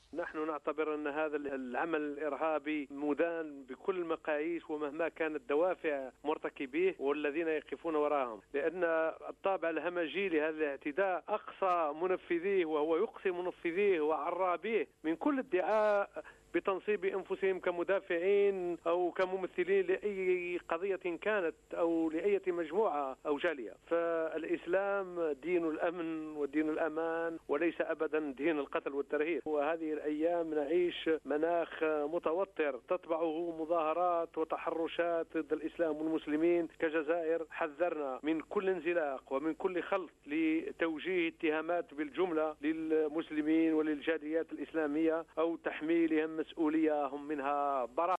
نحن نعتبر أن هذا العمل الإرهابي مدان بكل المقاييس ومهما كانت الدوافع مرتكبيه والذين يقفون وراءهم، لأن الطابع الهمجي لهذا الاعتداء أقصى منفذيه وهو يقصي منفذيه وعرابيه من كل ادعاء بتنصيب أنفسهم كمدافعين أو كممثلين لأي قضية كانت أو لأي مجموعة أو جالية. فالإسلام دين الأمن ودين الأمان وليس أبدا دين القتل والترهيب. وهذه الأيام نعيش مناخ متوتر تتبعه مظاهرات وتحرشات ضد الإسلام والمسلمين كجزائر. حذرنا من كل انزلاق ومن كل خلط لتوجيه اتهامات بالجملة للمسلمين وللجاليات الإسلامية أو تحميلهم مسؤولية هم منها براء.